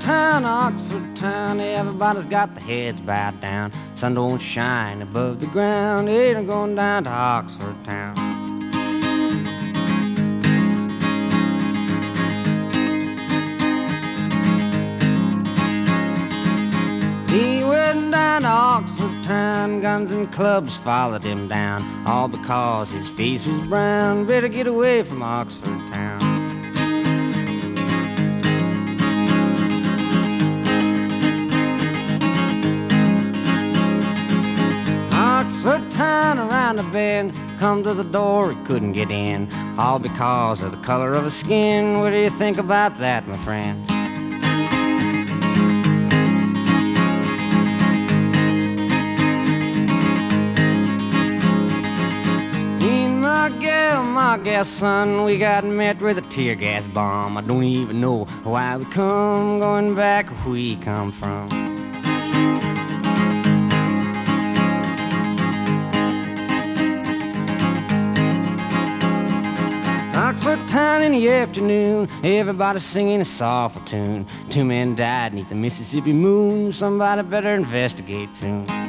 Oxford town, everybody's got their heads bowed down. Sun don't shine above the ground, ain't I'm going down to Oxford town. He went down to Oxford town, guns and clubs followed him down, all because his face was brown. Better get away from Oxford town. Oxford town around the bend, come to the door, he couldn't get in, all because of the color of his skin. What do you think about that, my friend? My gal, son, we got met with a tear gas bomb. I don't even know why we come, going back where we come from. Oxford town in the afternoon, everybody singing a soulful tune. 2 men died 'neath the Mississippi moon, somebody better investigate soon.